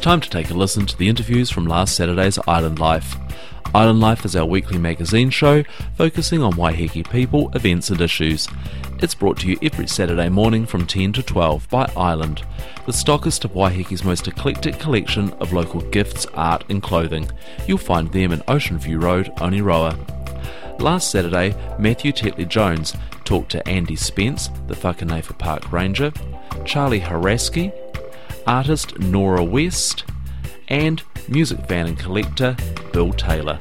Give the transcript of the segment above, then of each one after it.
time to take a listen to the interviews from last Saturday's Island Life. Island Life is our weekly magazine show focusing on Waiheke people, events and issues. It's brought to you every Saturday morning from 10 to 12 by Island, the stockist of Waiheke's most eclectic collection of local gifts, art and clothing. You'll find them in Ocean View Road, Oniroa. Last Saturday, Matthew Tetley-Jones talked to Andy Spence, the Whakaneifa Park Ranger, Charlie Haraski, artist Nora West, and music fan and collector Bill Taylor.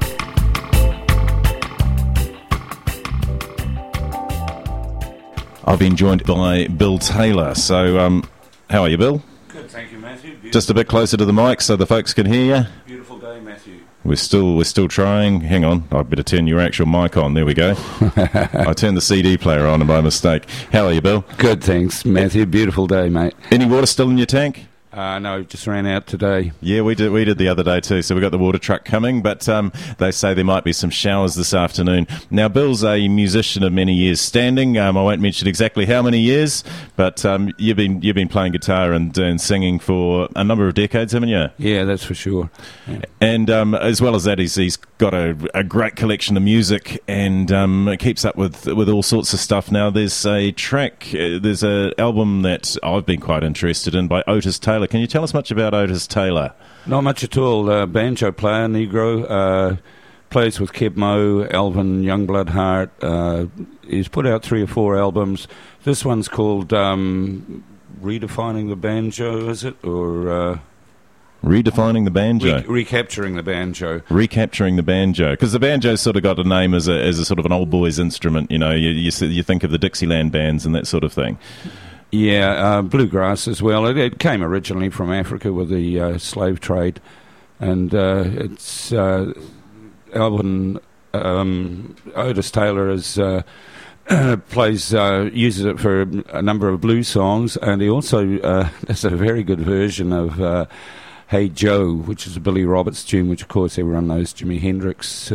I've been joined by Bill Taylor. So, how are you, Bill? Good, thank you, Matthew. Beautiful. Just a bit closer to the mic so the folks can hear you. Beautiful day, Matthew. We're still trying. Hang on, I better turn your actual mic on. There we go. I turned the CD player on by mistake. How are you, Bill? Good, thanks, Matthew. Beautiful day, mate. Any water still in your tank? No, just ran out today. Yeah, we did the other day too. So we've got the water truck coming, but they say there might be some showers this afternoon. Now, Bill's a musician of many years standing. I won't mention exactly how many years, but you've been playing guitar and singing for a number of decades, haven't you? Yeah, that's for sure. Yeah. And as well as that, he's got a great collection of music and keeps up with all sorts of stuff. Now, there's a track, there's an album that I've been quite interested in by Otis Taylor. Can you tell us much about Otis Taylor? Not much at all. Banjo player, Negro, plays with Keb Mo, Alvin Youngblood Hart. He's put out 3 or 4 albums. This one's called Redefining the Banjo, is it? Or Redefining the Banjo. Recapturing the Banjo. Recapturing the Banjo. Because the banjo's sort of got a name as a sort of an old boy's instrument, you know. You think of the Dixieland bands and that sort of thing. Yeah, bluegrass as well. It came originally from Africa with the slave trade, and it's Alvin Otis Taylor uses it for a number of blues songs, and he also does a very good version of Hey Joe, which is a Billy Roberts tune, which of course everyone knows Jimi Hendrix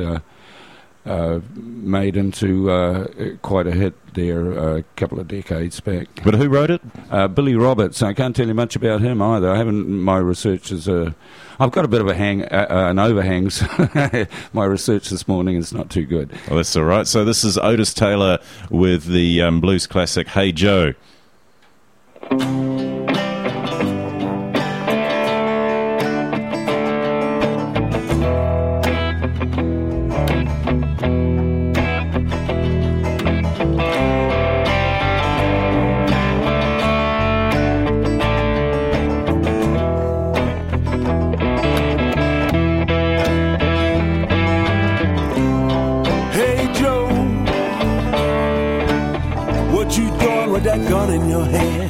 made into quite a hit there a couple of decades back. But who wrote it? Billy Roberts. I can't tell you much about him either. I haven't. My research is I've got a bit of an overhang. So my research this morning is not too good. Well, that's all right. So this is Otis Taylor with the blues classic Hey Joe. That gun in your hand.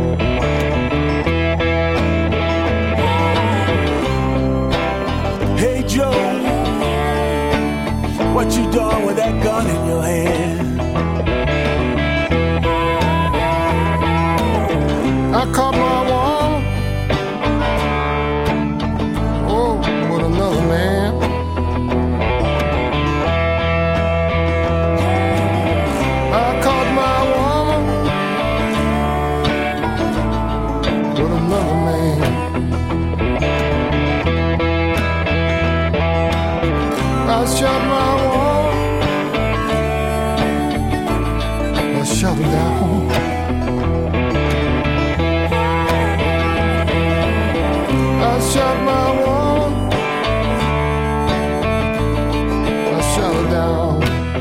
Hey Joe, what you doing with that gun in your hand? I caught my woman, oh, with another man. I caught my woman with another man. I shot my woman, I shot her down. I shot my woman, I shot her down.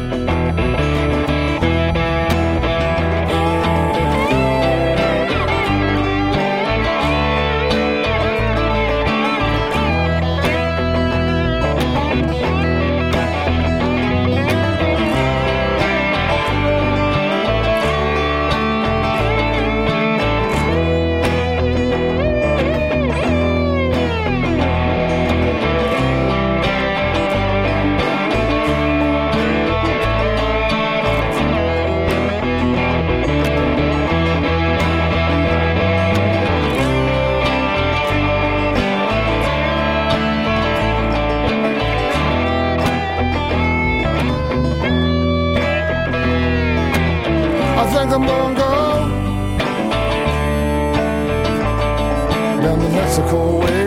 think I'm gonna go down the Mexico way.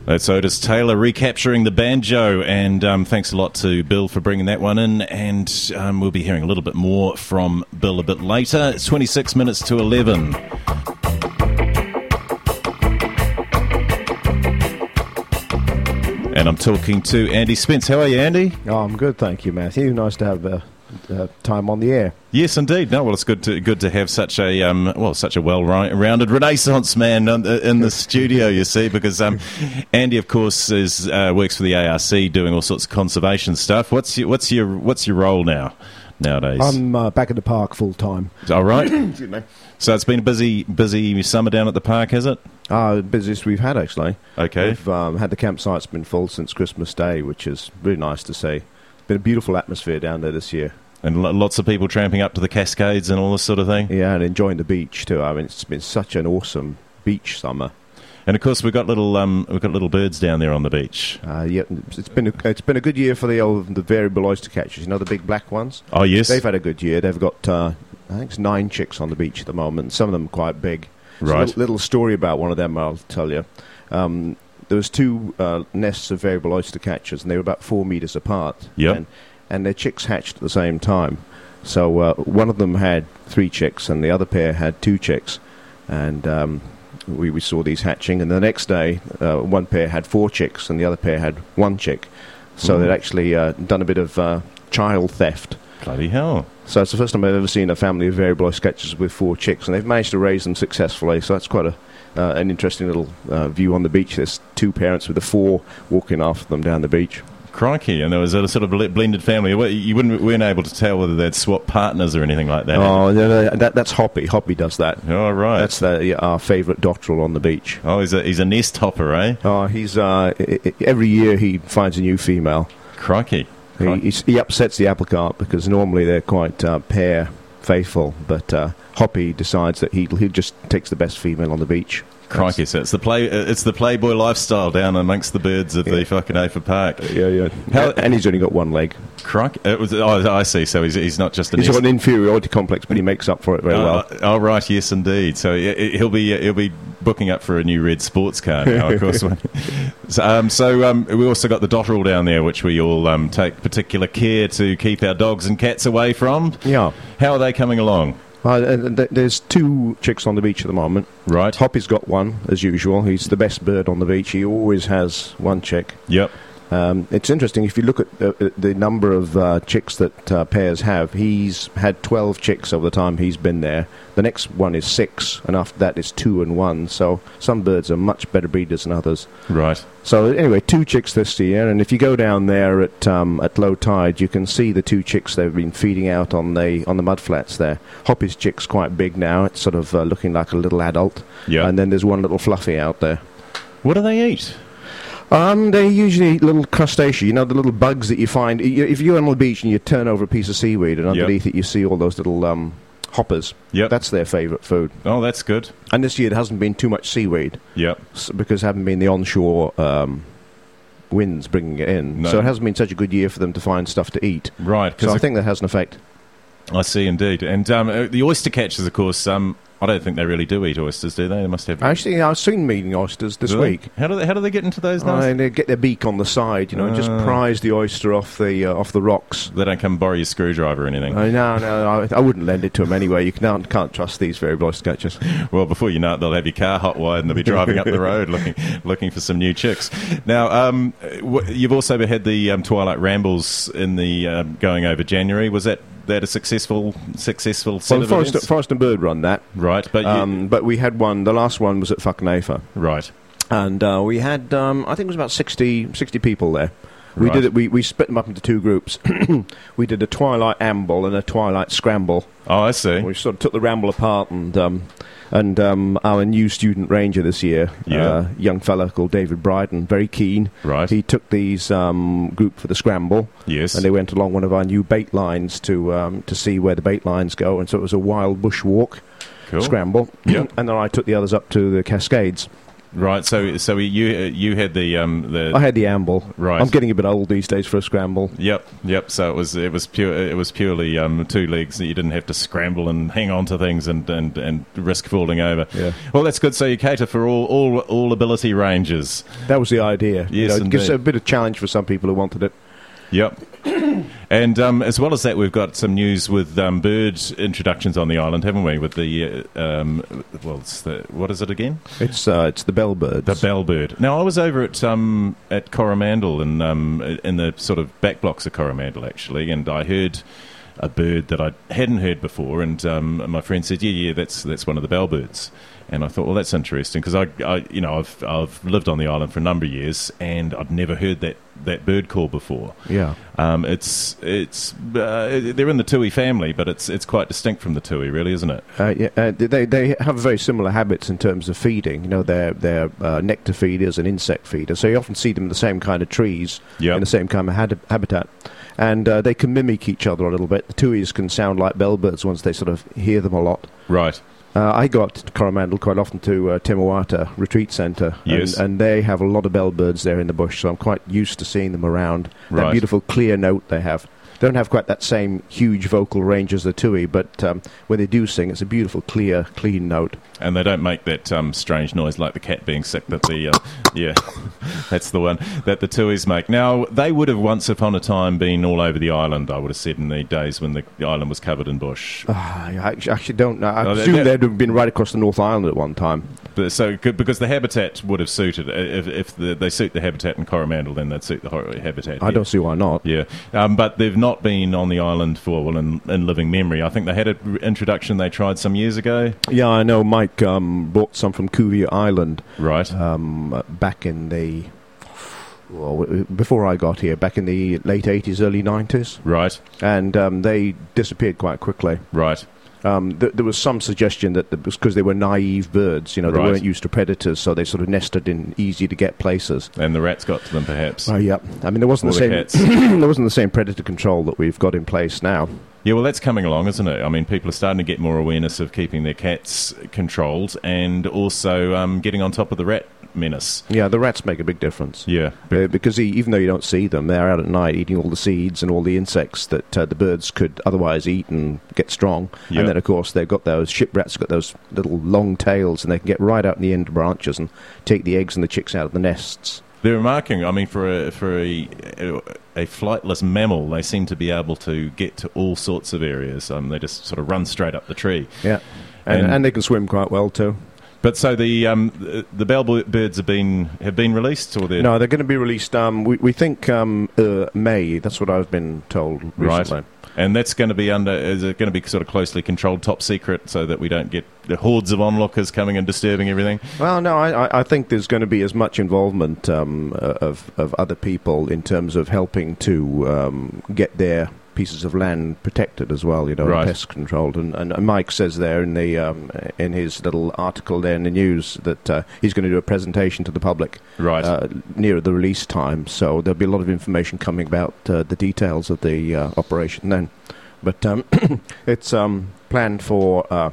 That's Otis Taylor recapturing the banjo, and thanks a lot to Bill for bringing that one in, and we'll be hearing a little bit more from Bill a bit later. It's 26 minutes to 11. And I'm talking to Andy Spence. How are you, Andy? Oh, I'm good, thank you, Matthew. Nice to have time on the air. Yes, indeed. No, well, it's good to have such a well-rounded Renaissance man in the studio. You see, because Andy, of course, works for the ARC doing all sorts of conservation stuff. What's your role nowadays? I'm back at the park full time. All right. Excuse me. So it's been a busy summer down at the park, has it? Busiest we've had, actually. Okay. We've had the campsite's been full since Christmas Day, which is really nice to see. It's been a beautiful atmosphere down there this year. And lots of people tramping up to the Cascades and all this sort of thing? Yeah, and enjoying the beach, too. I mean, it's been such an awesome beach summer. And, of course, we've got little birds down there on the beach. Yeah, it's been a good year for the variable oyster catchers. You know, the big black ones? Oh, yes. They've had a good year. They've got, I think it's 9 chicks on the beach at the moment. Some of them quite big. Right. So a little story about one of them I'll tell you. There was 2 nests of variable oyster catchers, and they were about 4 meters apart. Yep. And their chicks hatched at the same time. So one of them had 3 chicks, and the other pair had 2 chicks. And we saw these hatching. And the next day, one pair had 4 chicks, and the other pair had 1 chick. So they'd actually done a bit of child theft. Bloody hell. So it's the first time I've ever seen a family of variable oyster catchers with 4 chicks, and they've managed to raise them successfully. So that's quite an interesting little view on the beach. There's 2 parents with the 4 walking after them down the beach. Crikey, and there was a sort of blended family. You weren't able to tell whether they'd swap partners or anything like that. Oh, no, that's Hoppy. Hoppy does that. Oh, right. That's our favourite dotterel on the beach. Oh, he's a nest hopper, eh? Oh, he's every year he finds a new female. Crikey. He upsets the apple cart because normally they're quite pair faithful, but Hoppy decides that he just takes the best female on the beach. Crikey, so it's the Playboy lifestyle down amongst the birds at the fucking Afer Park. Yeah. And he's only got 1 leg. Crikey. I see, so he's not just He's got an inferiority complex, but he makes up for it very well. Oh, right, yes, indeed. So he'll be booking up for a new red sports car now, of course. So we also got the dotterel down there, which we all take particular care to keep our dogs and cats away from. Yeah. How are they coming along? There's 2 chicks on the beach at the moment. Right. Hoppy's got 1, as usual. He's the best bird on the beach. He always has 1 chick. Yep. It's interesting, if you look at the number of chicks that pairs have, he's had 12 chicks over the time he's been there. The next one is 6, and after that is 2 and 1. So some birds are much better breeders than others. Right. So anyway, 2 chicks this year, and if you go down there at low tide, you can see the 2 chicks they've been feeding out on the mud flats there. Hoppy's chick's quite big now. It's sort of looking like a little adult. Yeah. And then there's 1 little fluffy out there. What do they eat? They usually eat little crustacea, you know, the little bugs that you find. If you're on the beach and you turn over a piece of seaweed and underneath it you see all those little hoppers, that's their favourite food. Oh, that's good. And this year there hasn't been too much seaweed. Yep. Because there haven't been the onshore winds bringing it in. No. So it hasn't been such a good year for them to find stuff to eat. Right. So I think that has an effect. I see, indeed. And the oyster catchers, of course, I don't think they really do eat oysters, do they? They must have... Actually, I've seen them eating oysters this week. How do they get into those now? They get their beak on the side, and just prise the oyster off the rocks. They don't come borrow your screwdriver or anything? No, I wouldn't lend it to them anyway. You can't trust these variable oyster catchers. Well, before you know it, they'll have your car hot wired and they'll be driving up the road looking for some new chicks. Now, you've also had the Twilight Rambles in the going over January. Was that a successful set of events? Forest and Bird run that. Right, but we had one. The last one was at Whakanefa. Right, and we had I think it was about 60 people there. We Right. did it. We split them up into 2 groups. We did a Twilight Amble and a Twilight Scramble. Oh, I see. We sort of took the Ramble apart, and our new student ranger this year, young fella called David Bryden, very keen. Right. He took these group for the Scramble. Yes. And they went along one of our new bait lines to see where the bait lines go, and so it was a wild bush walk. Cool. Scramble. Yep. And then I took the others up to the Cascades. Right. So you had the I had the amble. Right. I'm getting a bit old these days for a scramble. Yep. So it was purely two legs that you didn't have to scramble and hang on to things and risk falling over. Yeah. Well, that's good. So you cater for all ability ranges. That was the idea. Yes, it gives indeed. a bit of challenge for some people who wanted it. Yep. And as well as that, we've got some news with bird introductions on the island, haven't we? With the what is it again? It's the bellbirds. The bellbird. Now, I was over at Coromandel in the sort of back blocks of Coromandel actually, and I heard a bird that I hadn't heard before, and my friend said, "Yeah, that's one of the bellbirds." And I thought, well, that's interesting because I've lived on the island for a number of years, and I'd never heard that bird call before. Yeah. It's they're in the tui family, but it's quite distinct from the tui, really, isn't it? They have very similar habits in terms of feeding. They're nectar feeders and insect feeders, so you often see them in the same kind of trees, Yep. in the same kind of habitat. And they can mimic each other a little bit. The tuis can sound like bellbirds once they sort of hear them a lot. Right. I go up to Coromandel quite often to Te Moata Retreat Centre, Yes. and they have a lot of bellbirds there in the bush, so I'm quite used to seeing them around. That Right. beautiful clear note they have. They don't have quite that same huge vocal range as the tui, but when they do sing, it's a beautiful, clear, clean note. And they don't make that strange noise like the cat being sick that the yeah, that's the one that the tuis make. Now, they would have once upon a time been all over the island, I would have said, in the days when the island was covered in bush. I actually don't know. I Oh, assume they'd have been right across the North Island at one time. Because the habitat would have suited, if they suit the habitat in Coromandel, then they'd suit the habitat I here. don't see why not. Yeah, but they've not been on the island for, in living memory. I think they had an introduction they tried some years ago. Yeah, I know Mike brought some from Cuvier Island Right. back in the... Well, before I got here, back in the late 80s, early 90s. Right. And they disappeared quite quickly. Right. There was some suggestion that it was because they were naive birds, they Right. weren't used to predators, so they sort of nested in easy-to-get places. And the rats got to them, perhaps. Yeah. I mean, there wasn't Or the the same cats. there wasn't the same predator control that we've got in place now. Yeah, well, that's coming along, isn't it? I mean, people are starting to get more awareness of keeping their cats controlled and also getting on top of the rat menace. Yeah, the rats make a big difference. Yeah. Because even though you don't see them, they're out at night eating all the seeds and all the insects that the birds could otherwise eat and get strong. Yeah. And then, of course, they've got those ship rats, got those little long tails, and they can get right out in the end branches and take the eggs and the chicks out of the nests. They're remarking, I mean, for a flightless mammal, they seem to be able to get to all sorts of areas. They just sort of run straight up the tree. Yeah, and they can swim quite well too. But so the bellbirds have been released, or they're... No, they're going to be released. We think May. That's what I've been told recently. Right. And that's going to be is it going to be sort of closely controlled, top secret, so that we don't get the hordes of onlookers coming and disturbing everything? Well, no, I think there's going to be as much involvement of other people in terms of helping to get their pieces of land protected as well, Right. and pest controlled. And Mike says there in the in his little article there in the news that he's going to do a presentation to the public Right. near the release time. So there'll be a lot of information coming about the details of the operation then. But it's planned for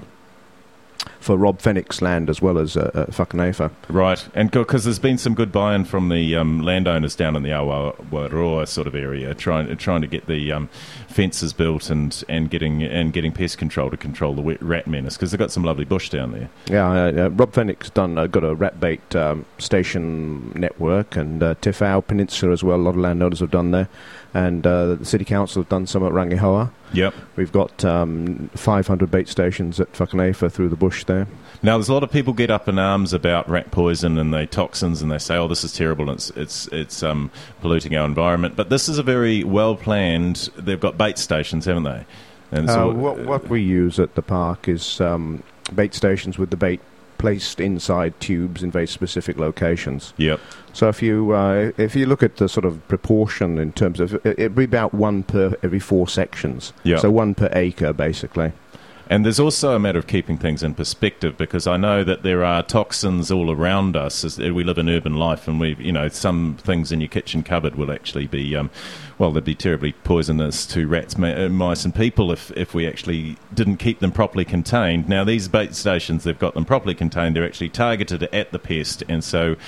Rob Fenwick's land as well as Whakanefa. Right, and because there's been some good buy-in from the landowners down in the Awaroa sort of area, trying to get the fences built and getting pest control to control the rat menace, because they've got some lovely bush down there. Yeah, Rob Fenwick's got a rat bait station network, and Tifau Peninsula as well. A lot of landowners have done there, and the City Council have done some at Rangihoa. Yep. We've got 500 bait stations at Whakanefa through the bush there. Now, there's a lot of people get up in arms about rat poison and the toxins, and they say, "Oh, this is terrible, and it's polluting our environment." But this is a very well planned. They've got bait stations, haven't they? And so, What we use at the park is bait stations with the bait placed inside tubes in very specific locations. Yep. So if you look at the sort of proportion in terms of, it'd be about one per every 4 sections. Yeah. So 1 per acre, basically. And there's also a matter of keeping things in perspective, because I know that there are toxins all around us as we live in urban life, and some things in your kitchen cupboard will actually be well, they'd be terribly poisonous to rats, mice and people if we actually didn't keep them properly contained. Now, these bait stations, they've got them properly contained. They're actually targeted at the pest, and so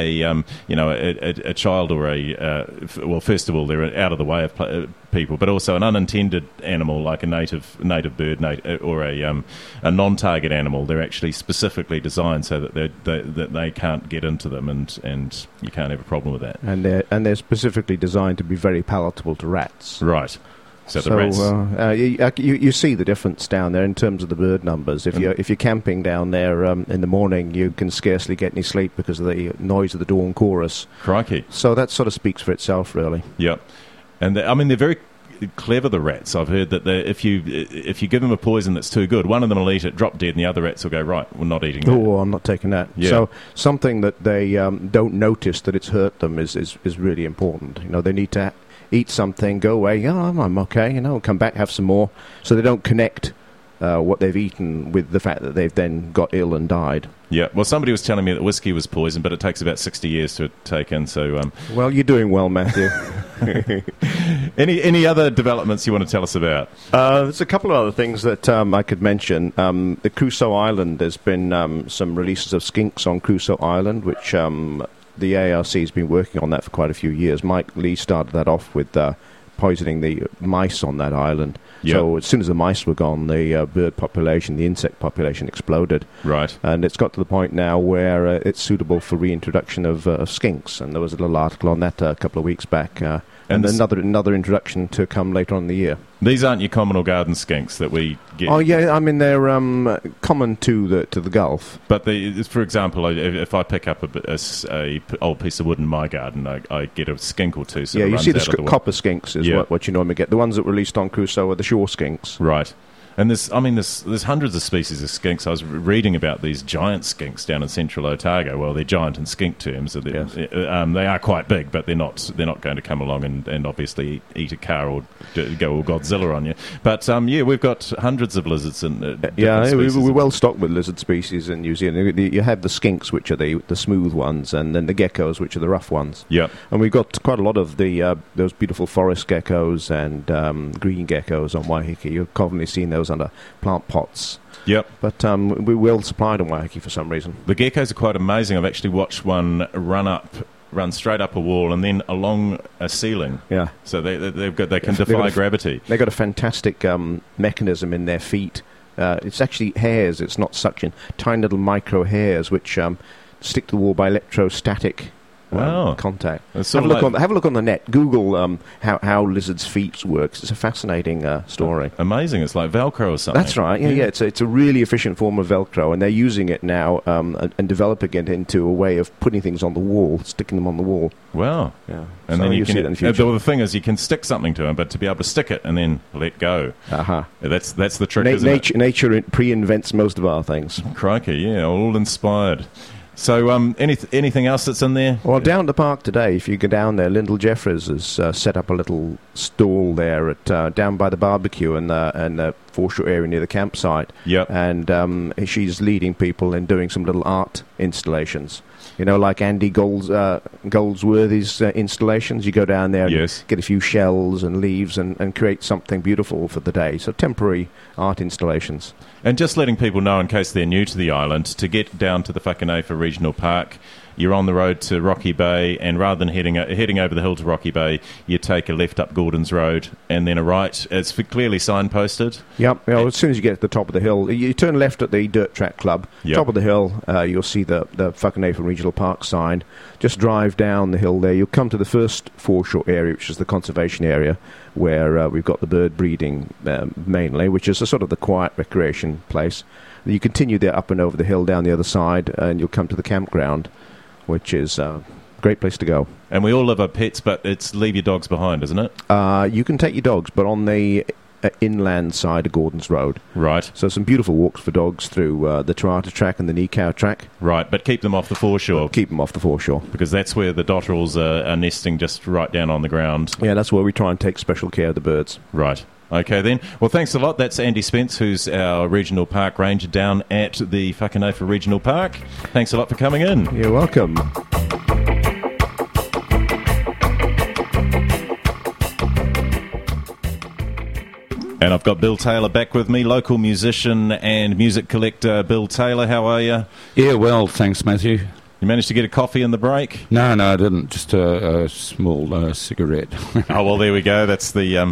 a child or well, first of all, they're out of the way of people, but also an unintended animal like a native bird or a non-target animal. They're actually specifically designed so that they can't get into them, and you can't have a problem with that. And they're specifically designed to be very palatable to rats. Right. So the rats. You see the difference down there in terms of the bird numbers. If you're camping down there in the morning, you can scarcely get any sleep because of the noise of the dawn chorus. Crikey. So that sort of speaks for itself, really. Yep. And they're very clever, the rats. I've heard that if you give them a poison that's too good, one of them will eat it, drop dead, and the other rats will go, right, we're not eating that. Oh, I'm not taking that. Yeah. So something that they don't notice that it's hurt them is really important. They need to eat something, go away, I'm okay, come back, have some more, so they don't connect what they've eaten with the fact that they've then got ill and died. Yeah, well, somebody was telling me that whiskey was poison, but it takes about 60 years to take in, so... Well, you're doing well, Matthew. Any other developments you want to tell us about? There's a couple of other things that I could mention. The Crusoe Island, there's been some releases of skinks on Crusoe Island, which the ARC has been working on that for quite a few years. Mike Lee started that off with poisoning the mice on that island. Yep. So as soon as the mice were gone, the bird population, the insect population exploded. Right. And it's got to the point now where it's suitable for reintroduction of skinks. And there was a little article on that a couple of weeks back. And another introduction to come later on in the year. These aren't your common or garden skinks that we get. Oh yeah, I mean they're common to the Gulf. But for example, if I pick up a old piece of wood in my garden, I get a skink or two. So you see the copper skinks is what you normally get. The ones that were released on Crusoe are the shore skinks. Right. And there's hundreds of species of skinks. I was reading about these giant skinks down in central Otago. Well, they're giant in skink terms. So yes. They are quite big, but they're not going to come along and obviously eat a car or go all Godzilla on you. But we've got hundreds of lizards and we're well stocked with lizard species in New Zealand. You have the skinks, which are the smooth ones, and then the geckos, which are the rough ones. Yeah. And we've got quite a lot of those beautiful forest geckos and green geckos on Waiheke. You've commonly seen those under plant pots. Yep. But we're well supplied on Waiheke for some reason. The geckos are quite amazing. I've actually watched one run straight up a wall and then along a ceiling. Yeah. So they can defy gravity. They've got a fantastic mechanism in their feet. It's actually hairs. It's not suction. Tiny little micro hairs which stick to the wall by electrostatic contact. Have a look on the net. Google how lizards' feet works. It's a fascinating story. Amazing. It's like Velcro or something. That's right. Yeah. It's a really efficient form of Velcro, and they're using it now and developing it into a way of putting things on the wall, sticking them on the wall. Wow. Yeah. And so then you can see it in the future. The thing is, you can stick something to them, but to be able to stick it and then let go. That's the trick. Nature pre-invents most of our things. Crikey, yeah, all inspired. So, anything else that's in there? Well, down the park today, if you go down there, Lyndall Jeffries has set up a little stall there down by the barbecue and the foreshore area near the campsite. Yep. And she's leading people in doing some little art installations. Like Andy Goldsworthy's installations. You go down there and get a few shells and leaves and create something beautiful for the day. So temporary art installations. And just letting people know, in case they're new to the island, to get down to the Whakaneifa Regional Park, you're on the road to Rocky Bay, and rather than heading over the hill to Rocky Bay, you take a left up Gordon's Road and then a right. It's clearly signposted. Yep. As soon as you get to the top of the hill, you turn left at the Dirt Track Club. Yep. Top of the hill, you'll see the Whakaneifa Regional Park sign. Just drive down the hill there. You'll come to the first foreshore area, which is the conservation area, where we've got the bird breeding mainly, which is a sort of the quiet recreation place. You continue there up and over the hill down the other side, and you'll come to the campground, which is a great place to go. And we all love our pets, but it's leave your dogs behind, isn't it? You can take your dogs, but on the inland side of Gordon's Road. Right. So some beautiful walks for dogs through the Tarata Track and the Nikau Track. Right, but keep them off the foreshore. Keep them off the foreshore. Because that's where the dotterels are nesting, just right down on the ground. Yeah, that's where we try and take special care of the birds. Right. Okay, then. Well, thanks a lot. That's Andy Spence, who's our Regional Park Ranger down at the Whakaneifa Regional Park. Thanks a lot for coming in. You're welcome. And I've got Bill Taylor back with me, local musician and music collector. Bill Taylor, how are you? Yeah, well, thanks, Matthew. You managed to get a coffee in the break? No, I didn't. Just a small cigarette. Oh well, there we go. That's the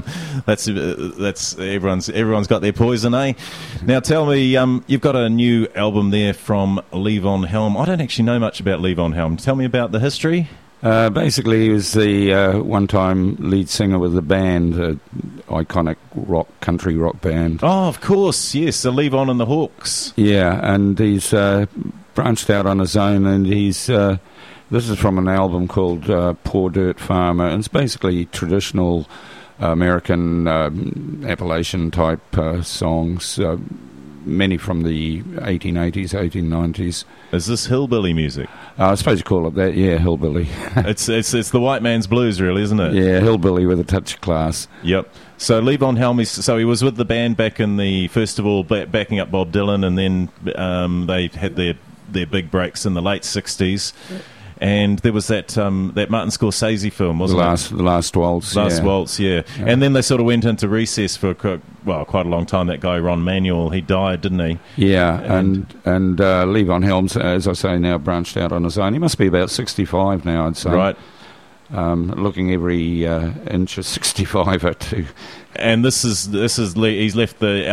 that's everyone's got their poison, eh? Now tell me, you've got a new album there from Levon Helm. I don't actually know much about Levon Helm. Tell me about the history. Basically, he was the one-time lead singer with the band, iconic country rock band. Oh, of course, yes, the Levon and the Hawks. Yeah, and he's branched out on his own, and he's this is from an album called Poor Dirt Farmer, and it's basically traditional American Appalachian type songs, many from the 1880s, 1890s. Is this hillbilly music? I suppose you call it that, yeah, hillbilly. It's the white man's blues, really, isn't it? Yeah, hillbilly with a touch of class. Yep. So Levon Helm, he was with the band back in the, first of all, backing up Bob Dylan, and then they had their big breaks in the late 60s. And there was that Martin Scorsese film, wasn't it? The Last Waltz. Last Waltz, yeah. And then they sort of went into recess for quite a long time. That guy Ron Manuel, he died, didn't he? Yeah, and Levon Helms, as I say, now branched out on his own. He must be about 65 now, I'd say. Right. Looking every inch of 65 at two. And this is he's left the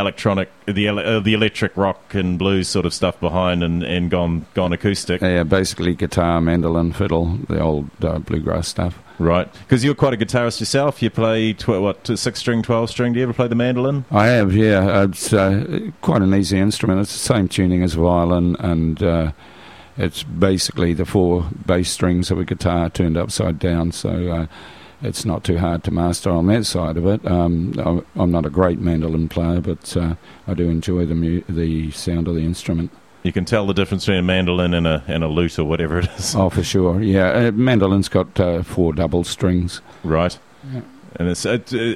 electric rock and blues sort of stuff behind and gone acoustic. Yeah, basically guitar, mandolin, fiddle, the old bluegrass stuff. Right, because you're quite a guitarist yourself. You play 6-string, 12-string. Do you ever play the mandolin? I have, yeah. It's quite an easy instrument. It's the same tuning as a violin, and it's basically the 4 bass strings of a guitar turned upside down, so it's not too hard to master on that side of it. I'm not a great mandolin player, but I do enjoy the sound of the instrument. You can tell the difference between a mandolin and a lute or whatever it is. Oh, for sure, yeah. Mandolin's got 4 double strings. Right. Yeah. And is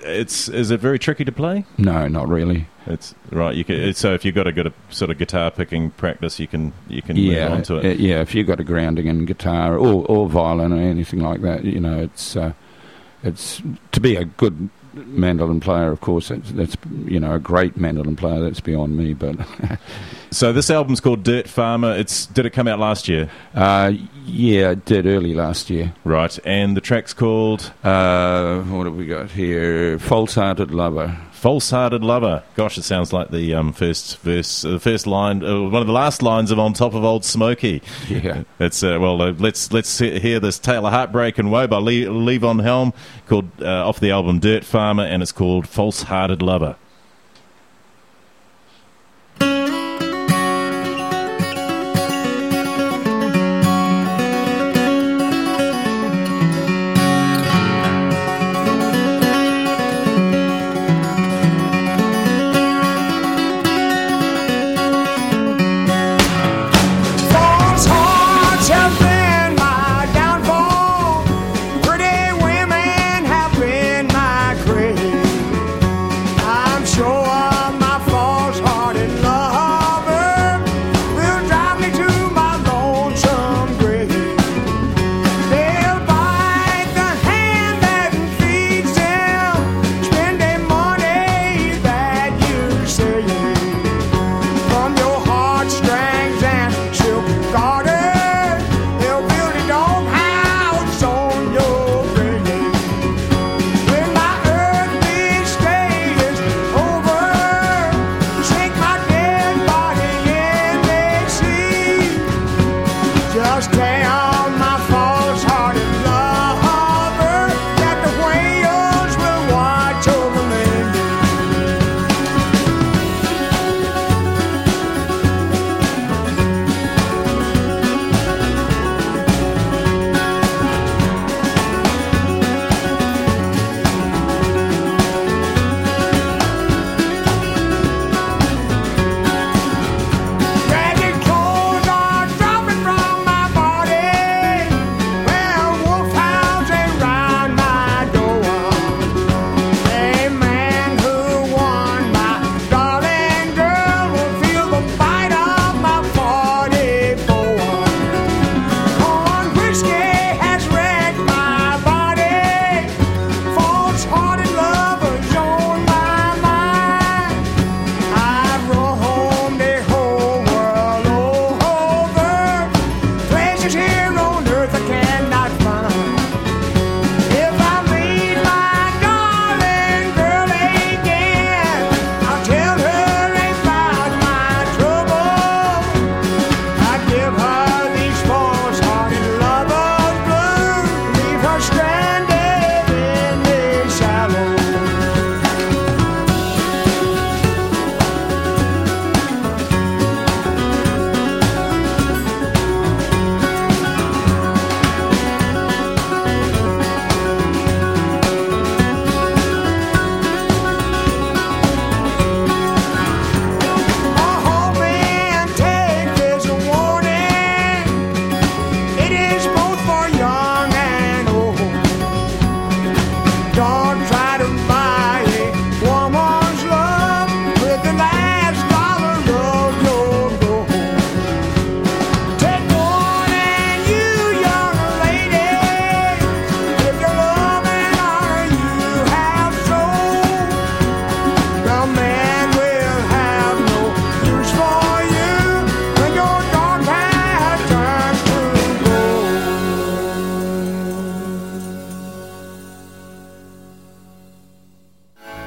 it very tricky to play? No, not really. It's right. So if you've got a good sort of guitar picking practice, you can move on to it. Yeah, if you've got a grounding in guitar or violin or anything like that, it's to be a good mandolin player. Of course, that's a great mandolin player. That's beyond me, but. So this album's called Dirt Farmer. Did it come out last year? Yeah, it did early last year. Right, and the track's called? What have we got here? False-Hearted Lover. False-Hearted Lover. Gosh, it sounds like the first verse, the first line, one of the last lines of On Top of Old Smoky. Yeah. It's let's hear this tale of heartbreak and woe by Levon Helm, called off the album Dirt Farmer, and it's called False-Hearted Lover. I'm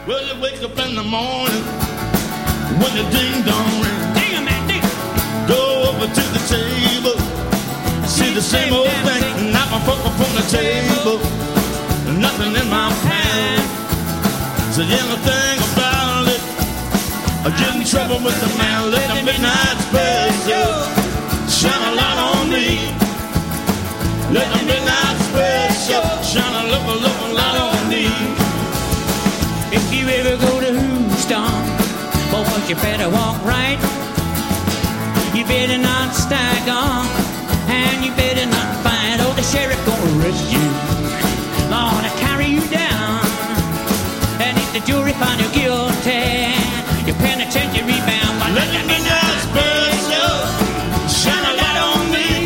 Well, you wake up in the morning when the ding-dong rings. Ding-a-man-ding. Go over to the table, see the same old thing. Knock my fork up on the table, nothing in my pan. So the only thing about it, I get in trouble with the man. Let the midnight special shine a light on me. Let the midnight special shine a love light on me. If you ever go to Houston, boy, you better walk right. You better not stagger, and you better not fight. Oh, the sheriff gonna arrest you, Lord, I carry you down. And if the jury find you guilty, your penitentiary bound. But let the midnight special shine a light on me.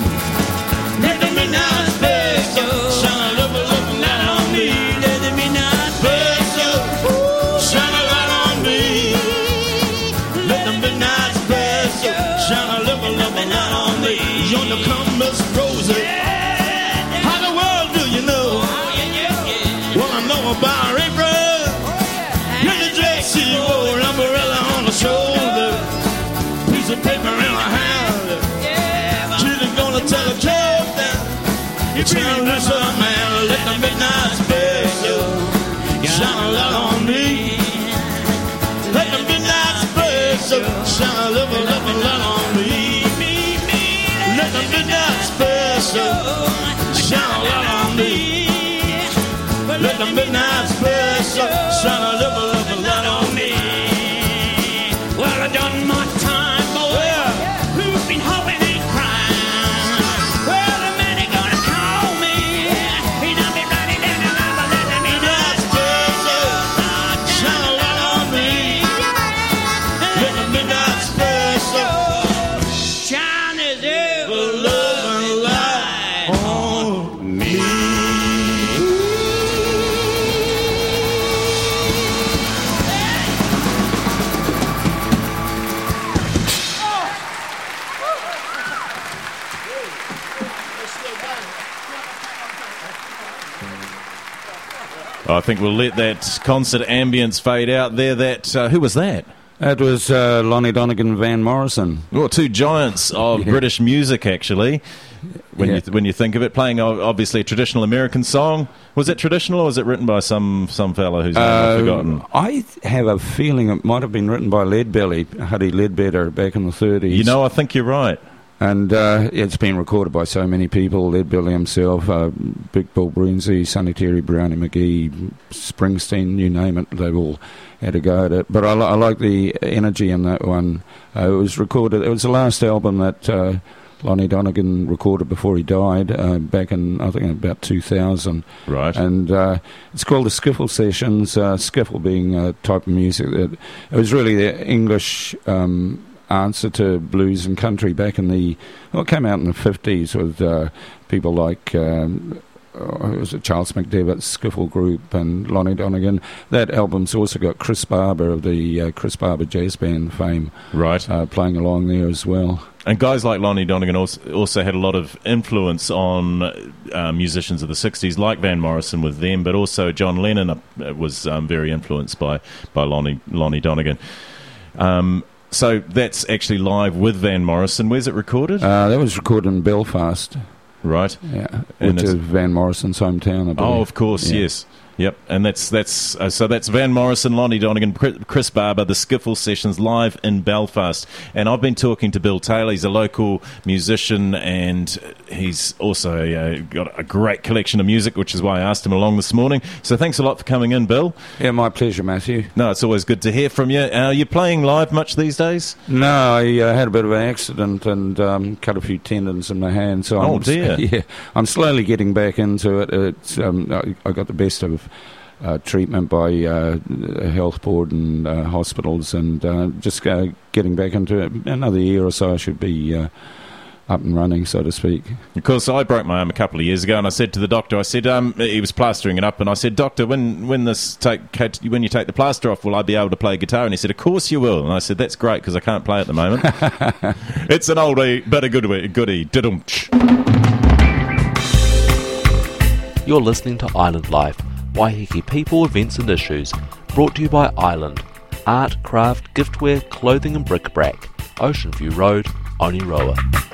Let the midnight special shine a love light on me. Let the midnight special shine a light on me. Let the midnight special shine a love light on me. Yonder come Miss Rosie. How the world do you know? Well, I know about April. In the dress she wore, an umbrella on her shoulder, piece of paper in her hand. She's gonna tell a joke that it's in this man. Let the midnight special shine a light on me. Let the midnight special shine a love light on me. Let the midnight special shine a light on me. Let the midnight special shine a love light on me. well, I done my time, boy. Who's been hoping and crying? Well, the man ain't gonna call me. He done me running down the line, but let the midnight special shine a light on me. Let the midnight special shine his love light on me. I think we'll let that concert ambience fade out there. That who was that? That was Lonnie Donegan, Van Morrison. Well, two giants of British music, actually. When you think of it, playing obviously a traditional American song. Was it traditional, or was it written by some fellow whose name I've forgotten? I have a feeling it might have been written by Leadbelly, Huddy Ledbetter, back in the 30s. You know, I think you're right. And it's been recorded by so many people, Leadbelly himself, Big Bill Brunsey, Sonny Terry, Brownie McGee, Springsteen, you name it, they've all had a go at it. But I like the energy in that one. It was recorded, it was the last album that Lonnie Donegan recorded before he died, back in, I think, about 2000. Right. And it's called the Skiffle Sessions, skiffle being a type of music that, it was really the English answer to blues and country back in the, well, it came out in the 50s with people like was it Charles McDevitt's Skiffle Group and Lonnie Donegan. That album's also got Chris Barber of the Chris Barber Jazz Band fame, right, playing along there as well. And guys like Lonnie Donegan also had a lot of influence on musicians of the 60s, like Van Morrison with them, but also John Lennon was very influenced by Lonnie Donegan. So that's actually live with Van Morrison. Where's it recorded? That was recorded in Belfast. Right. Yeah, which is Van Morrison's hometown, I believe. Oh, of course, yeah. Yes. Yep, and that's so that's Van Morrison, Lonnie Donegan, Chris Barber, the Skiffle Sessions live in Belfast. And I've been talking to Bill Taylor. He's a local musician, and he's also got a great collection of music, which is why I asked him along this morning. So thanks a lot for coming in, Bill. Yeah, my pleasure, Matthew. No, it's always good to hear from you. Are you playing live much these days? No, I had a bit of an accident and cut a few tendons in my hand. So oh dear. Yeah, I'm slowly getting back into it. It's I got the best of treatment by the health board and hospitals, and just getting back into it. Another year or so I should be up and running, so to speak. Of course, I broke my arm a couple of years ago, and I said to the doctor, I said, he was plastering it up, and I said, Doctor, when you take the plaster off, will I be able to play guitar? And he said, of course you will. And I said, that's great, because I can't play at the moment. It's an oldie, but a goodie. Da-dum-tsh. You're listening to Island Life, Waiheke people, events and issues, Brought to you by Island. Art, craft, giftware, clothing and bric-a-brac. Ocean View Road, Oniroa.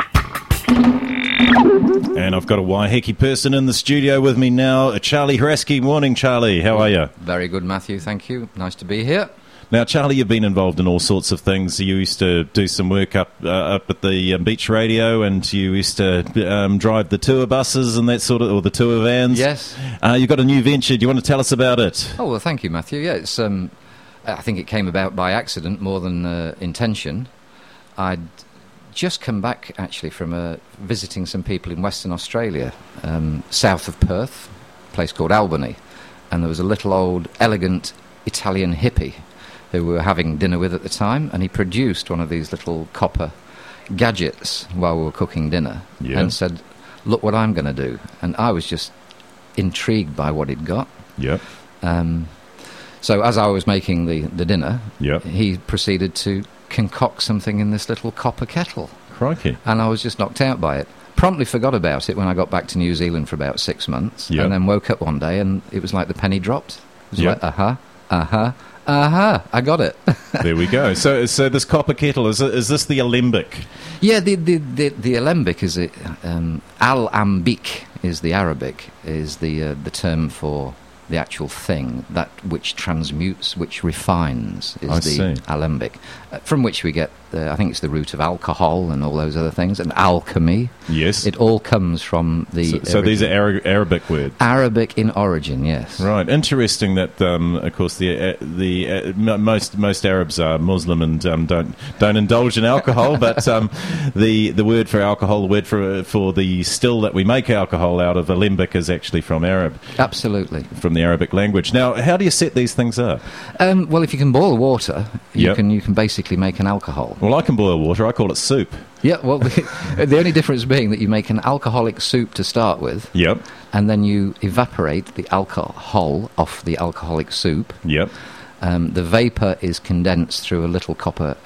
And I've got a Waiheke person in the studio with me now, Charlie Hraske. Morning, Charlie. How are you? Very good, Matthew. Thank you. Nice to be here. Now, Charlie, you've been involved in all sorts of things. You used to do some work up at the beach radio, and you used to drive the tour buses and that sort of, or the tour vans. Yes. You've got a new venture. Do you want to tell us about it? Oh, well, thank you, Matthew. Yeah, it's. I think it came about by accident more than intention. I'd just come back, actually, from visiting some people in Western Australia, south of Perth, a place called Albany. And there was a little old, elegant Italian hippie who we were having dinner with at the time, and he produced one of these little copper gadgets while we were cooking dinner, and said, "Look what I'm going to do." And I was just intrigued by what he'd got. Yep. So as I was making the dinner, Yep. he proceeded to concoct something in this little copper kettle. Crikey. And I was just knocked out by it. Promptly forgot about it when I got back to New Zealand for about 6 months, Yep. and then woke up one day and it was like the penny dropped. It was Yep. like, I got it. There we go. So this copper kettle, is this the alembic? Yeah, the alembic is it. Alambic is the Arabic, is the term for the actual thing, that which transmutes, which refines, is I the see. alembic, from which we get, I think it's the root of alcohol and all those other things, and alchemy. Yes. It all comes from the... So these are Arabic words. Arabic in origin, yes. Right. Interesting that, of course, most Arabs are Muslim and don't indulge in alcohol, but the word for alcohol, the word for the still that we make alcohol out of, alembic, is actually from Arab. Absolutely. From the Arabic language. Now, how do you set these things up? Well, if you can boil water, you Yep. can basically make an alcohol. Well, I can boil water. I call it soup. Yeah, well, the only difference being that you make an alcoholic soup to start with, Yep. and then you evaporate the alcohol off the alcoholic soup. Yep. The vapour is condensed through a little copper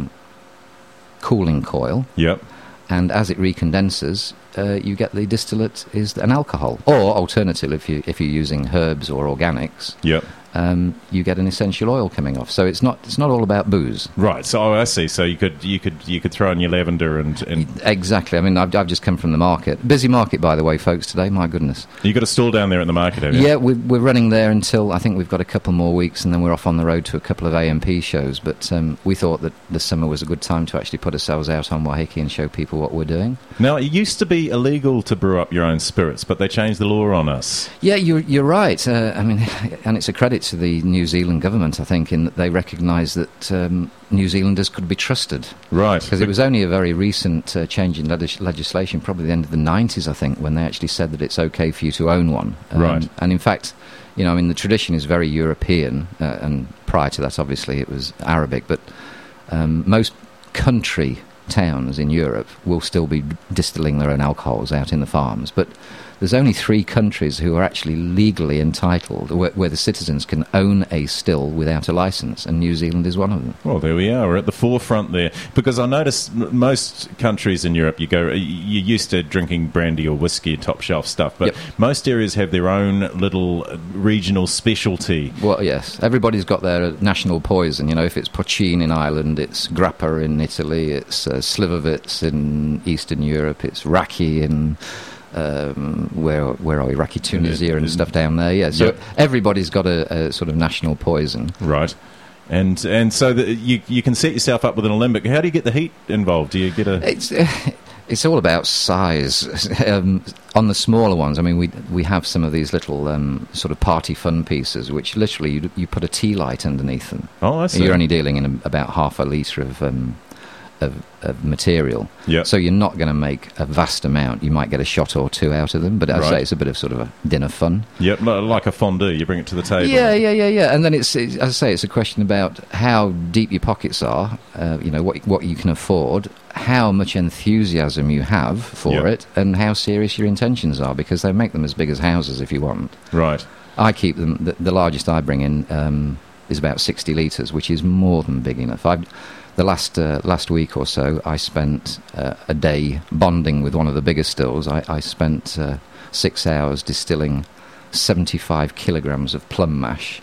cooling coil, Yep. and as it recondenses, you get the distillate is an alcohol. Or alternatively, if you're using herbs or organics, Yep. you get an essential oil coming off. So it's not all about booze. Right. So I see. So you could throw in your lavender and Exactly. I mean, I've just come from the market. Busy market, by the way, folks, today. My goodness. you got a stall down there at the market, have you? Yeah, we're running there until I think we've got a couple more weeks, and then we're off on the road to a couple of AMP shows. But we thought that the summer was a good time to actually put ourselves out on Waiheke and show people what we're doing. Now, it used to be illegal to brew up your own spirits, but they changed the law on us. Yeah, you're right. I mean, and it's a credit to the New Zealand government, I think, in that they recognise that New Zealanders could be trusted. Right. Because it was only a very recent change in legislation, probably the end of the 90s, I think, when they actually said that it's okay for you to own one. Right. And in fact, you know, I mean, the tradition is very European, and prior to that, obviously, it was Arabic, but most country towns in Europe will still be distilling their own alcohols out in the farms, but there's only 3 countries who are actually legally entitled, where the citizens can own a still without a licence, and New Zealand is one of them. Well, there we are. We're at the forefront there. Because I notice most countries in Europe, you're used to drinking brandy or whiskey, top shelf stuff, but Yep. most areas have their own little regional specialty. Well, yes, everybody's got their national poison. You know, if it's Porcine in Ireland, it's Grappa in Italy, it's Slivovitz in Eastern Europe, it's Raki in... where are we? Raki, Tunisia and stuff down there. Yeah, so Yep. everybody's got a sort of national poison. Right. And so you can set yourself up with an alembic. How do you get the heat involved? Do you get a... It's all about size. On the smaller ones, I mean, we have some of these little sort of party fun pieces, which literally you put a tea light underneath them. Oh, I see. You're only dealing in about half a litre of material. Yep. So you're not going to make a vast amount. You might get a shot or 2 out of them, but as I Right. say, it's a bit of sort of a dinner fun. Yep, like a fondue. You bring it to the table. Yeah. And then it's as I say, it's a question about how deep your pockets are, you know, what you can afford, how much enthusiasm you have for Yep. it, and how serious your intentions are, because they make them as big as houses if you want. Right. I keep them, the largest I bring in is about 60 litres, which is more than big enough. The last week or so, I spent a day bonding with one of the biggest stills. I spent 6 hours distilling 75 kilograms of plum mash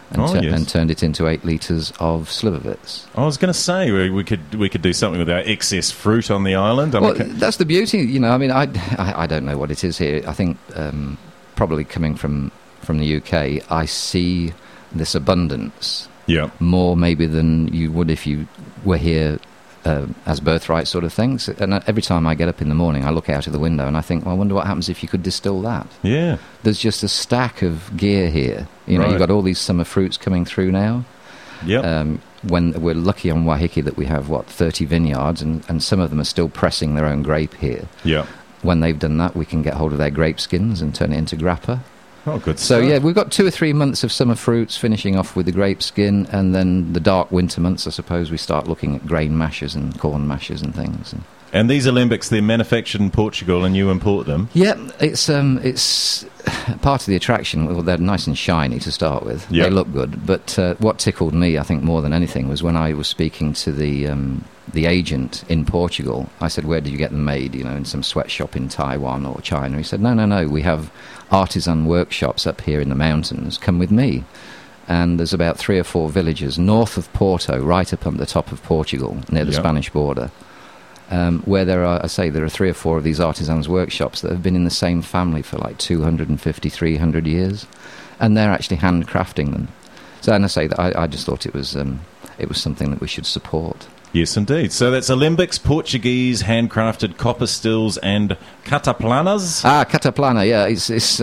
and, yes. and turned it into 8 litres of Slivovitz. I was going to say we could do something with our excess fruit on the island. Well, that's the beauty, you know. I mean, I don't know what it is here. I think probably coming from the UK, I see this abundance more maybe than you would if you were here as birthright sort of things. And every time I get up in the morning, I look out of the window and I think, well, I wonder what happens if you could distill that. Yeah. There's just a stack of gear here. You know, you've got all these summer fruits coming through now. Yep. When we're lucky on Waiheke that we have, 30 vineyards, and some of them are still pressing their own grape here. Yeah. When they've done that, we can get hold of their grape skins and turn it into grappa. Oh, good So, stuff. yeah, we've got 2 or 3 months of summer fruits, finishing off with the grape skin, and then the dark winter months, I suppose, we start looking at grain mashers and corn mashers and things. And these Alembics, they're manufactured in Portugal and you import them? Yeah, it's part of the attraction. Well, they're nice and shiny to start with. Yep. They look good. But what tickled me, I think, more than anything, was when I was speaking to the agent in Portugal. I said, where did you get them made? You know, in some sweatshop in Taiwan or China. He said, no, we have artisan workshops up here in the mountains. Come with me. And there's about 3 or 4 villages north of Porto, right up on the top of Portugal, near the Spanish border, where there are 3 or 4 of these artisans' workshops that have been in the same family for like 250, 300 years, and they're actually handcrafting them. So, and I say that I just thought it was something that we should support. Yes, indeed. So that's Alembics, Portuguese, handcrafted copper stills and cataplanas? Cataplana, yeah. It's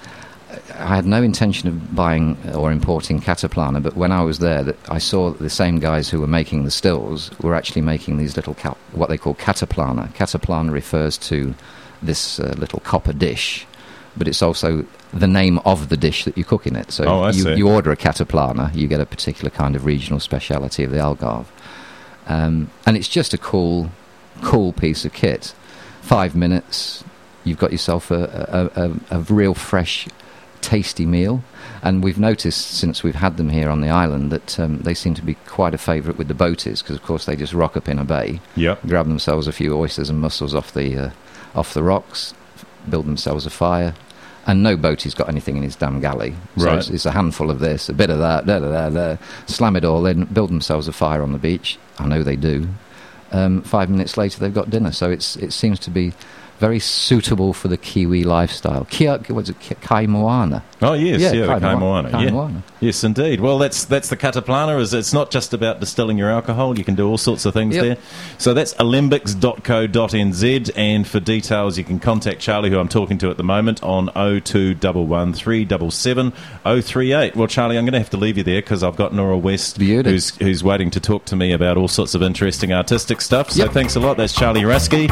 I had no intention of buying or importing cataplana, but when I was there, I saw that the same guys who were making the stills were actually making these little, what they call cataplana. Cataplana refers to this little copper dish, but it's also the name of the dish that you cook in it. So you order a cataplana, you get a particular kind of regional speciality of the Algarve. And it's just a cool piece of kit. 5 minutes, you've got yourself a real fresh, tasty meal. And we've noticed since we've had them here on the island that they seem to be quite a favourite with the boaties, because of course they just rock up in a bay, grab themselves a few oysters and mussels off the rocks, build themselves a fire. And no boatie's got anything in his damn galley. So it's a handful of this, a bit of that, slam it all in, build themselves a fire on the beach. I know they do. 5 minutes later, they've got dinner. So it seems to be very suitable for the Kiwi lifestyle. Kai Moana? Oh, yes, the Kai Moana. Kai Moana. Yes, indeed. Well, that's the cataplana. It's not just about distilling your alcohol. You can do all sorts of things there. So that's alembics.co.nz, and for details, you can contact Charlie, who I'm talking to at the moment, on 0211 377 038. Well, Charlie, I'm going to have to leave you there because I've got Nora West, who's waiting to talk to me about all sorts of interesting artistic stuff. So thanks a lot. That's Charlie Rasky.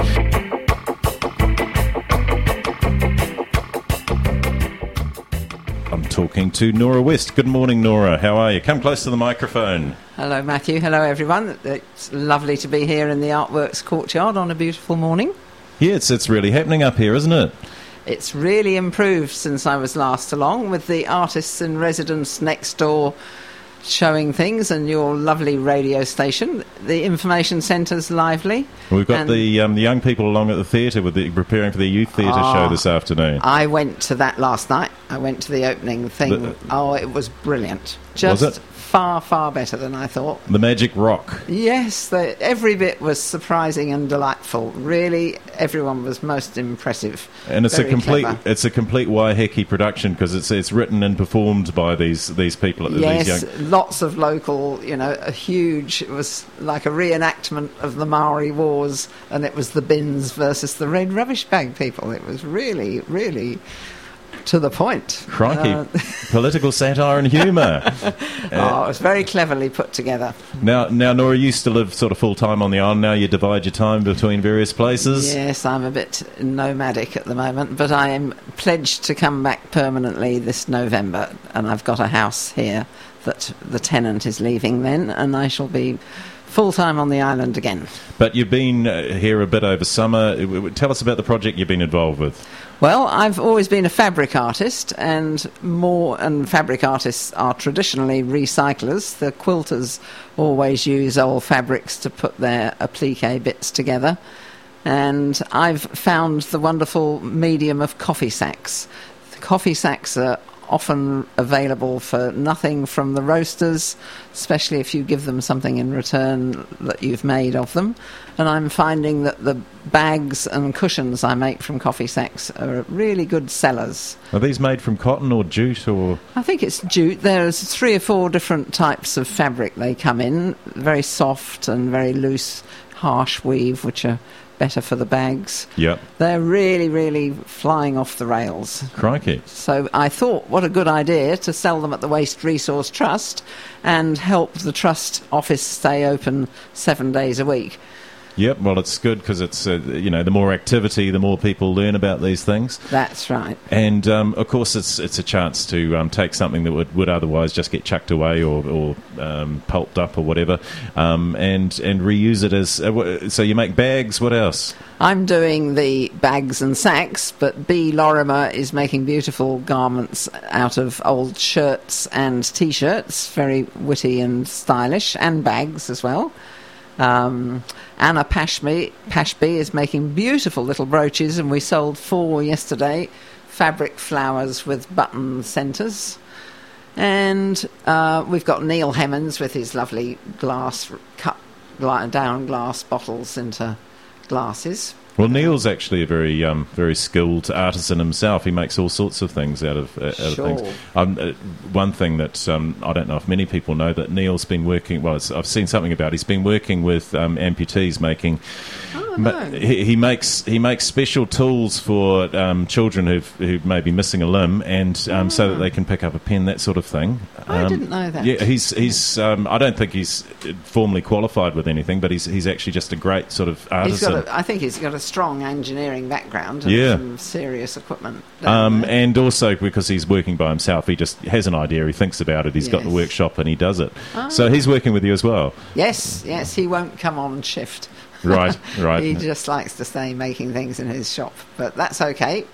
Talking to Nora West. Good morning, Nora. How are you? Come close to the microphone. Hello, Matthew. Hello, everyone. It's lovely to be here in the Artworks courtyard on a beautiful morning. Yeah, it's really happening up here, isn't it? It's really improved since I was last along, with the artists in residence next door showing things, and your lovely radio station. The information centre's lively. We've got the young people along at the theatre preparing for the youth theatre show this afternoon. I went to that last night. I went to the opening thing. It was brilliant. Was it? Far, far better than I thought. The Magic Rock. Yes, every bit was surprising and delightful. Really, everyone was most impressive. And it's a complete Waiheke production, because it's written and performed by these people. Yes, lots of local. It was like a reenactment of the Maori Wars, and it was the bins versus the red rubbish bag people. It was really, really to the point. Crikey. Political satire and humour. It was very cleverly put together. Now, Nora, you used to live sort of full-time on the island. Now you divide your time between various places. Yes, I'm a bit nomadic at the moment, but I am pledged to come back permanently this November, and I've got a house here that the tenant is leaving then, and I shall be full-time on the island again. But you've been here a bit over summer. Tell us about the project you've been involved with. Well, I've always been a fabric artist, and fabric artists are traditionally recyclers. The quilters always use old fabrics to put their applique bits together. And I've found the wonderful medium of coffee sacks. The coffee sacks are often available for nothing from the roasters, especially if you give them something in return that you've made of them. And I'm finding that the bags and cushions I make from coffee sacks are really good sellers. Are these made from cotton or jute or? I think it's jute. There's 3 or 4 different types of fabric they come in, very soft and very loose, harsh weave, which are better for the bags. Yep. They're really, really flying off the rails. Crikey. So I thought, what a good idea to sell them at the Waste Resource Trust and help the Trust office stay open 7 days a week. Yep, well, it's good because it's, the more activity, the more people learn about these things. That's right. And, of course, it's a chance to take something that would otherwise just get chucked away or pulped up or whatever, and reuse it as... so you make bags, what else? I'm doing the bags and sacks, but B. Lorimer is making beautiful garments out of old shirts and T-shirts, very witty and stylish, and bags as well. Anna Pashby is making beautiful little brooches, and we sold 4 yesterday, fabric flowers with button centres. And we've got Neil Hemmons with his lovely glass down glass bottles into glasses. Well, Neil's actually a very very skilled artisan himself. He makes all sorts of things out of Sure. things. One thing that I don't know if many people know, that Neil's been working... Well, I've seen something about it. He's been working with amputees making... no. He makes special tools for children who may be missing a limb, and so that they can pick up a pen, that sort of thing. I didn't know that. Yeah, he's. I don't think he's formally qualified with anything, but he's actually just a great sort of artisan. I think he's got a strong engineering background and Yeah. some serious equipment. And also because he's working by himself, he just has an idea, he thinks about it, he's got the Yes. workshop and he does it. So he's working with you as well. Yes, he won't come on shift. Right. He just likes to stay making things in his shop, but that's okay.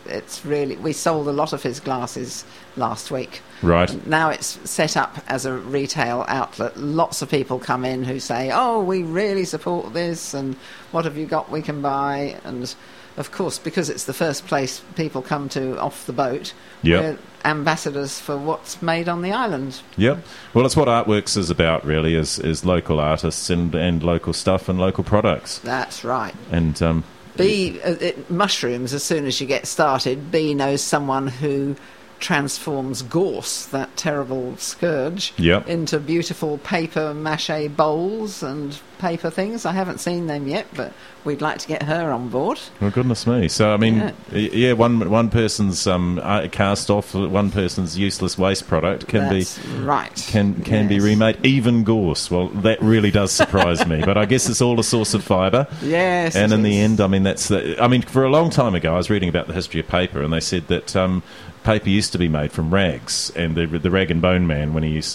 We sold a lot of his glasses last week. Right. Now it's set up as a retail outlet. Lots of people come in who say, "Oh, we really support this, and what have you got we can buy?" And of course, because it's the first place people come to off the boat, Yep. we're ambassadors for what's made on the island. Yep. Well, it's what Artworks is about, really, is local artists and local stuff and local products. That's right. And Mushrooms, as soon as you get started, B knows someone who transforms gorse, that terrible scourge, Yep. into beautiful paper mache bowls and paper things. I haven't seen them yet, but we'd like to get her on board. well, goodness me. So, I mean, Yeah. one person's cast off, one person's useless waste product can That's right. be Yes. remade. Even gorse. Well, that really does surprise me. But I guess it's all a source of fibre. Yes, And it in the is. end, I mean, for a long time ago, I was reading about the history of paper, and they said that paper used to be made from rags, and the rag and bone man, when he used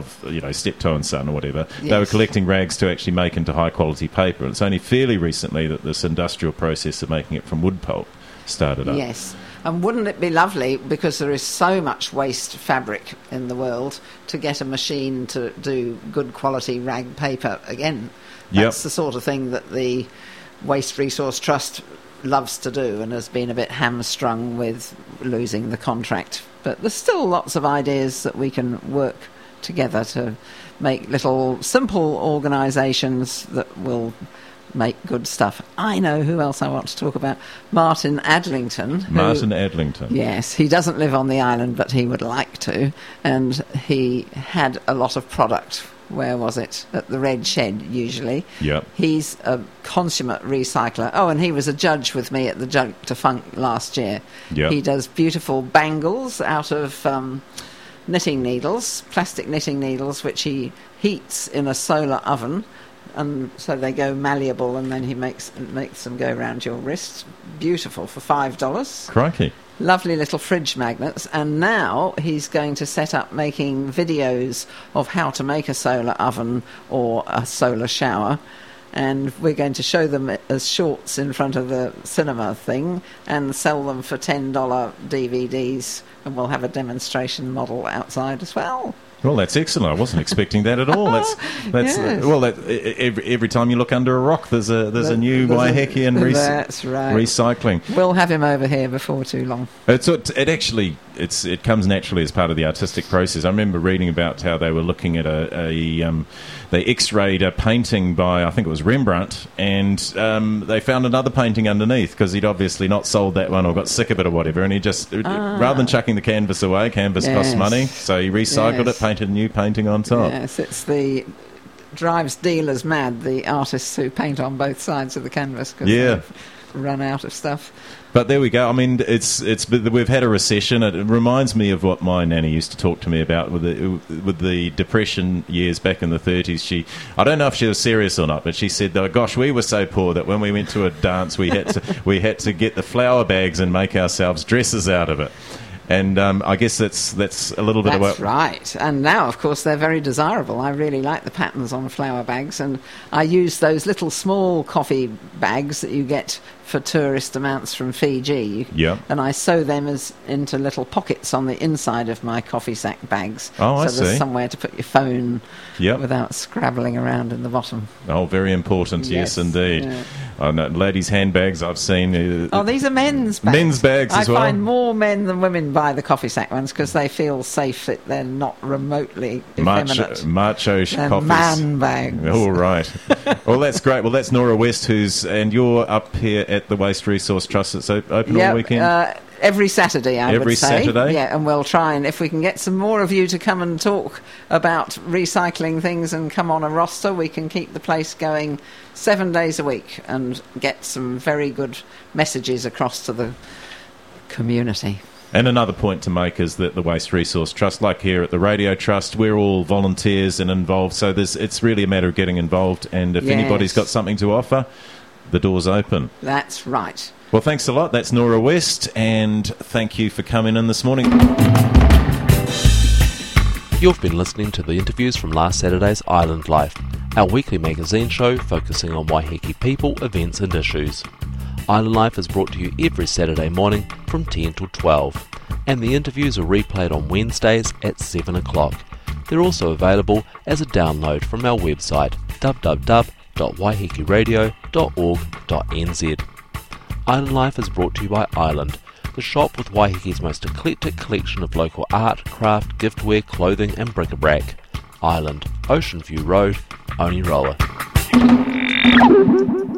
Steptoe and Son or whatever, they were Yes. collecting rags to actually make into high quality paper. And it's only fairly recently that this industrial process of making it from wood pulp started up. Yes. And wouldn't it be lovely, because there is so much waste fabric in the world, to get a machine to do good quality rag paper again? That's Yep. the sort of thing that the Waste Resource Trust loves to do and has been a bit hamstrung with losing the contract. But there's still lots of ideas that we can work together to make little simple organisations that will make good stuff. I know who else I want to talk about. Martin Adlington. Martin Adlington. Yes, he doesn't live on the island, but he would like to. And he had a lot of product. Where was it? At the Red Shed, usually. Yep. He's a consummate recycler. Oh, and he was a judge with me at the Junk to Funk last year. Yep. He does beautiful bangles out of knitting needles, plastic knitting needles, which he heats in a solar oven. And so they go malleable, and then he makes them go around your wrist. Beautiful for $5. Crikey. Lovely little fridge magnets. And now he's going to set up making videos of how to make a solar oven or a solar shower. And we're going to show them as shorts in front of the cinema thing and sell them for $10 DVDs. And we'll have a demonstration model outside as well. Well, that's excellent. I wasn't expecting that at all. That's Yes. well. Every time you look under a rock, there's a new Waihekian That's right. recycling. We'll have him over here before too long. It actually it comes naturally as part of the artistic process. I remember reading about how they were looking at they X-rayed a painting by, I think it was Rembrandt, and they found another painting underneath because he'd obviously not sold that one or got sick of it or whatever, and he just, rather than chucking the canvas away, canvas costs money, so he recycled it, painted a new painting on top. Yes, it's the drives dealers mad, the artists who paint on both sides of the canvas because they've run out of stuff. But there we go. I mean, we've had a recession. It reminds me of what my nanny used to talk to me about with the depression years back in the 30s. I don't know if she was serious or not, but she said, "Oh gosh, we were so poor that when we went to a dance, we had to get the flower bags and make ourselves dresses out of it." And I guess that's a little bit of what... That's right. And now, of course, they're very desirable. I really like the patterns on flower bags. And I use those little small coffee bags that you get for tourist amounts from Fiji. And I sew them into little pockets on the inside of my coffee sack bags. Oh, I see. So there's somewhere to put your phone without scrabbling around in the bottom. Oh, very important. Yes indeed. Yeah. Oh, no, ladies' handbags I've seen. These are men's bags. Men's bags as well. I find more men than women buy the coffee sack ones because they feel safe that they're not remotely effeminate. Macho coffees. Man bags. All right. Well, that's great. Well, that's Nora West, and you're up here at the Waste Resource Trust. It's open all weekend? Every Saturday, I would say. Every Saturday? Yeah, and we'll try, and if we can get some more of you to come and talk about recycling things and come on a roster, we can keep the place going 7 days a week and get some very good messages across to the community. And another point to make is that the Waste Resource Trust, like here at the Radio Trust, we're all volunteers and involved, so it's really a matter of getting involved, and if anybody's got something to offer, the door's open. That's right. Well, thanks a lot. That's Nora West, and thank you for coming in this morning. You've been listening to the interviews from last Saturday's Island Life, our weekly magazine show focusing on Waiheke people, events and issues. Island Life is brought to you every Saturday morning from 10 till 12, and the interviews are replayed on Wednesdays at 7 o'clock. They're also available as a download from our website, www.waihekeradio.org.nz. Island Life is brought to you by Island, the shop with Waiheke's most eclectic collection of local art, craft, giftware, clothing and bric-a-brac. Island, Ocean View Road, Oneiroa.